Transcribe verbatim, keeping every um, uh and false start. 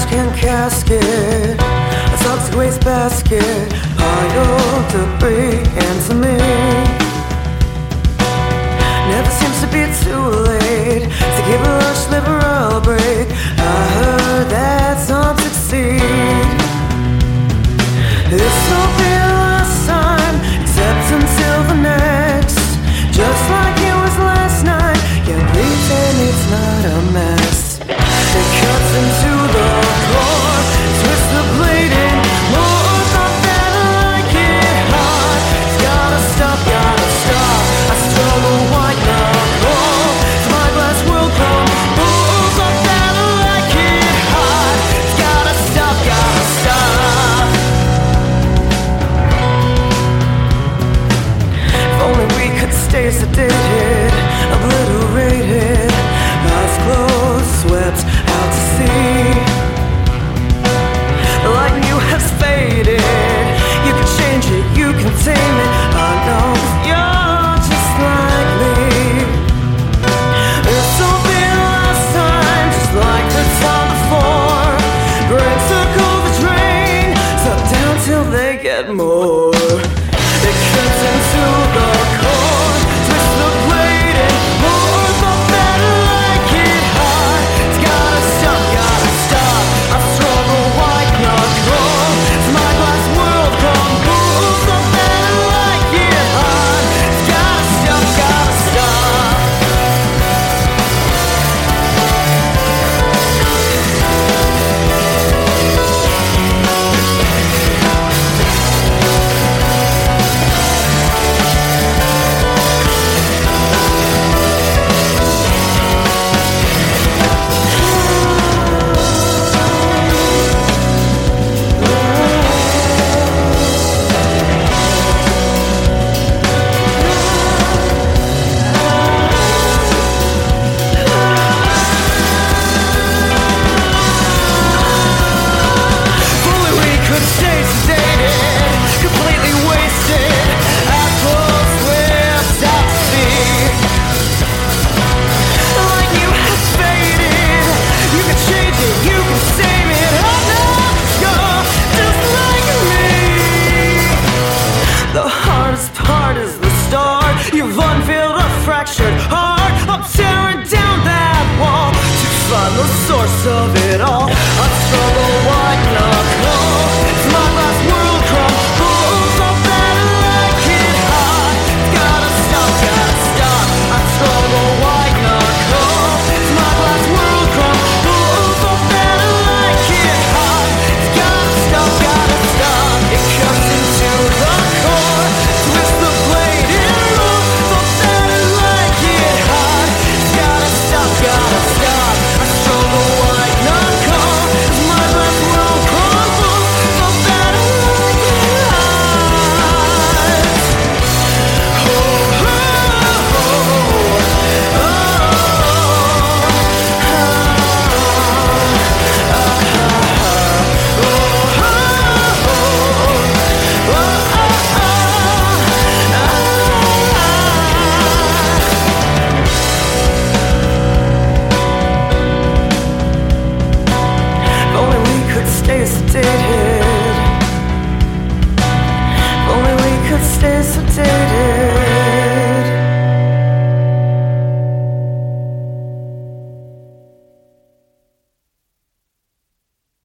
can casket, a toxic waste basket, pile debris into me. Never seems to be too late to give a lush liberal break. I heard that some succeed. This will be the last time, except until the next. Just like it was last night, yeah, pretend it's not a mess. It cuts into the core, twist the blade in more. Thought that I like it hard. It's gotta stop, gotta stop. I struggle white knuckle, it's my glass world crumble. Thought that I like it hard. It's gotta stop, gotta stop. If only we could stay sedated, obliterated, eyes closed, swept out to sea. The light in you has faded. You can change it, you can tame it. I know you're just like me. This will be the last time, just like the time before. Brain circle the drain, suck down till they get more. It cuts into the core, twist the blade and more. Thought that I like it hard. It's gotta stop, gotta stop. I struggle white knuckle, it's my glass world crumble. Thought that I like it hard. It's gotta stop, gotta stop. The hardest part is the start. You've unveiled a fractured heart. I'm tearing down that wall to find the source of it all.